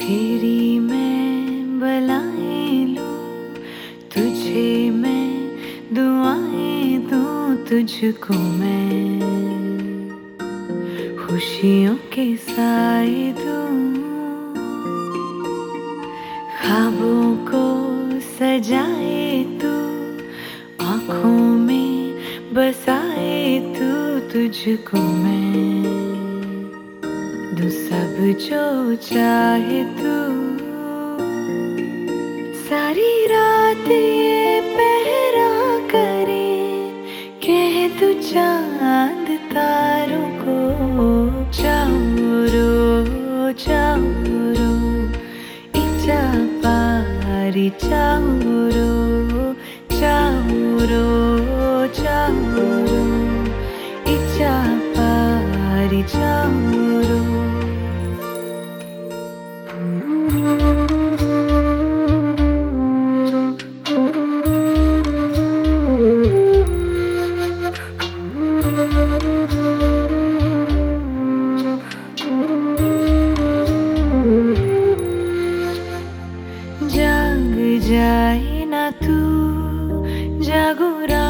तेरी मैं बलाएं लूं, तुझे मैं दुआएं दूं, तुझको मैं खुशियों के साए दूं। ख्वाबों को सजाए तू, आँखों में बसाए तू, तुझको मैं दूं सब जो चाहे तू। सारी रात ये पहरा करे, कह तू चांद तारों को, चाउरो चाउरो इचा पारी, चाउरो चाउरो चाउरो इचा पारी, चाउरो। जाग जाए ना तू, जागो